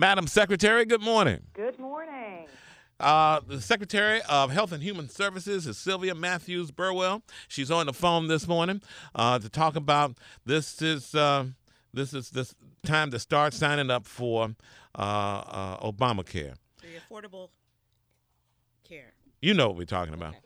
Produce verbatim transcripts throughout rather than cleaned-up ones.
Madam Secretary, good morning. Good morning. Uh, the Secretary of Health and Human Services is Sylvia Matthews Burwell. She's on the phone this morning uh, to talk about this is uh, this is this time to start signing up for uh, uh, Obamacare. The Affordable Care. You know what we're talking about.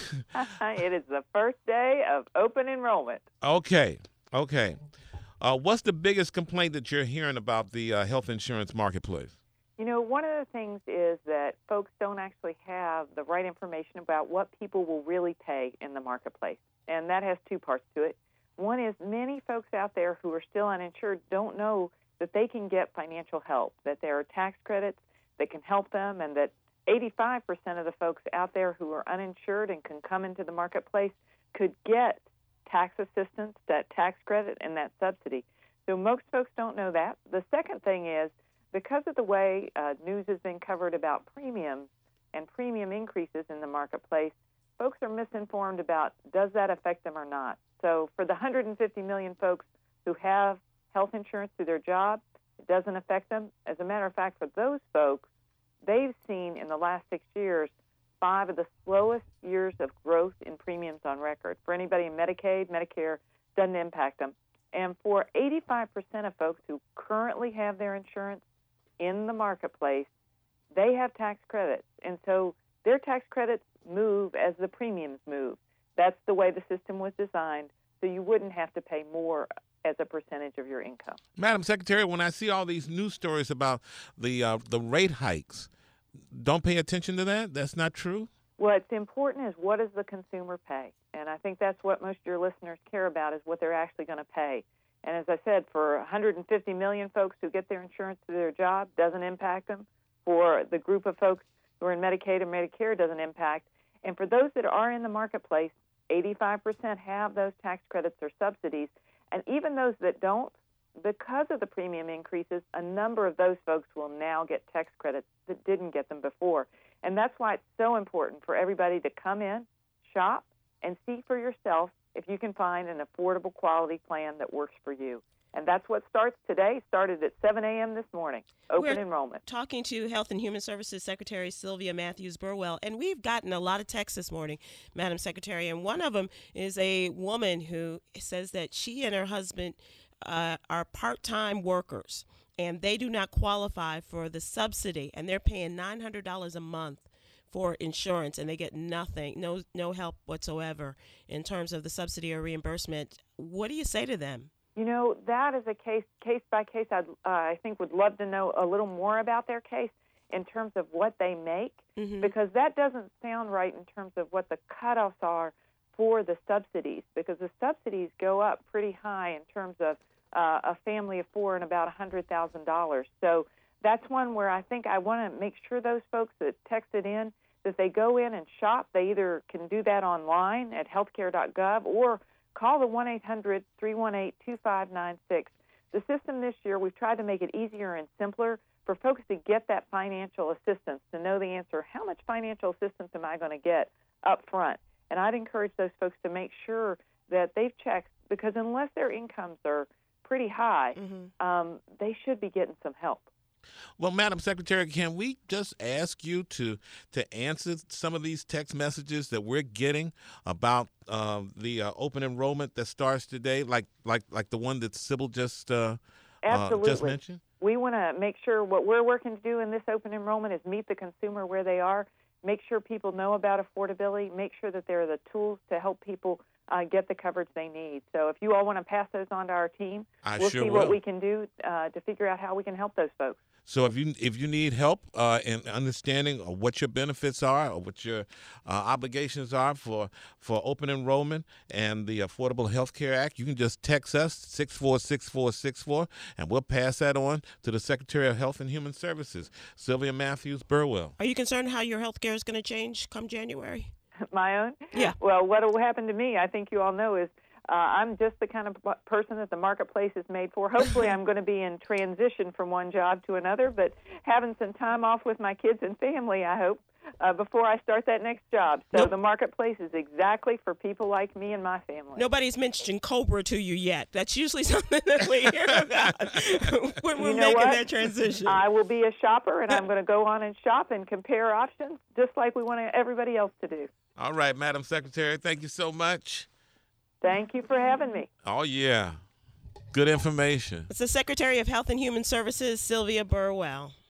Okay. It is the first day of open enrollment. Okay, okay. Uh, what's the biggest complaint that you're hearing about the uh, health insurance marketplace? You know, one of the things is that folks don't actually have the right information about what people will really pay in the marketplace. And that has two parts to it. One is many folks out there who are still uninsured don't know that they can get financial help, that there are tax credits that can help them, and that eighty-five percent of the folks out there who are uninsured and can come into the marketplace could get tax assistance, that tax credit, and that subsidy. So most folks don't know that. The second thing is, because of the way uh, news has been covered about premiums and premium increases in the marketplace, folks are misinformed about does that affect them or not. So for the one hundred fifty million folks who have health insurance through their job, it doesn't affect them. As a matter of fact, for those folks, they've seen in the last six years five of the slowest years of growth in premiums on record. For anybody in Medicaid, Medicare doesn't impact them. And for eighty-five percent of folks who currently have their insurance in the marketplace, they have tax credits. And so their tax credits move as the premiums move. That's the way the system was designed, so you wouldn't have to pay more as a percentage of your income. Madam Secretary, when I see all these news stories about the uh, the rate hikes, don't pay attention to that? That's not true? What's important is what does the consumer pay? And I think that's what most of your listeners care about is what they're actually going to pay. And as I said, for one hundred fifty million folks who get their insurance through their job, doesn't impact them. For the group of folks who are in Medicaid or Medicare, doesn't impact. And for those that are in the marketplace, eighty-five percent have those tax credits or subsidies. And even those that don't, because of the premium increases, a number of those folks will now get tax credits that didn't get them before. And that's why it's so important for everybody to come in, shop, and see for yourself if you can find an affordable quality plan that works for you. And that's what starts today, started at seven a.m. this morning, open We're enrollment. Talking to Health and Human Services Secretary Sylvia Matthews Burwell, and we've gotten a lot of texts this morning, Madam Secretary, and one of them is a woman who says that she and her husband uh, are part-time workers, and they do not qualify for the subsidy, and they're paying nine hundred dollars a month for insurance, and they get nothing, no no help whatsoever in terms of the subsidy or reimbursement. What do you say to them? You know, that is a case case by case. I'd, uh, I think would love to know a little more about their case in terms of what they make, Mm-hmm. because that doesn't sound right in terms of what the cutoffs are for the subsidies, because the subsidies go up pretty high in terms of uh, a family of four and about one hundred thousand dollars. So that's one where I think I want to make sure those folks that texted in, that they go in and shop. They either can do that online at healthcare dot gov or call the one eight hundred, three one eight, two five nine six. The system this year, we've tried to make it easier and simpler for folks to get that financial assistance, to know the answer, how much financial assistance am I going to get up front? And I'd encourage those folks to make sure that they've checked, because unless their incomes are pretty high, Mm-hmm. um, they should be getting some help. Well, Madam Secretary, can we just ask you to to answer some of these text messages that we're getting about uh, the uh, open enrollment that starts today, like like like the one that Sybil just uh, Absolutely. uh, just mentioned? We want to make sure what we're working to do in this open enrollment is meet the consumer where they are, make sure people know about affordability, make sure that there are the tools to help people uh, get the coverage they need. So if you all want to pass those on to our team, I we'll sure see will. what we can do uh, to figure out how we can help those folks. So if you if you need help uh, in understanding of what your benefits are or what your uh, obligations are for, for open enrollment and the Affordable Health Care Act, you can just text us six four six four six four, and we'll pass that on to the Secretary of Health and Human Services, Sylvia Matthews Burwell. Are you concerned how your health care is going to change come January? My own? Yeah. Well, what will happen to me, I think you all know, is uh, I'm just the kind of p- person that the marketplace is made for. Hopefully, I'm going to be in transition from one job to another, but having some time off with my kids and family, I hope, uh, before I start that next job. So Nope. the marketplace is exactly for people like me and my family. Nobody's mentioned Cobra to you yet. That's usually something that we hear about when we're You know making what? that transition. I will be a shopper, and I'm going to go on and shop and compare options just like we want everybody else to do. All right, Madam Secretary, thank you so much. Thank you for having me. Oh, yeah. Good information. It's the Secretary of Health and Human Services, Sylvia Burwell.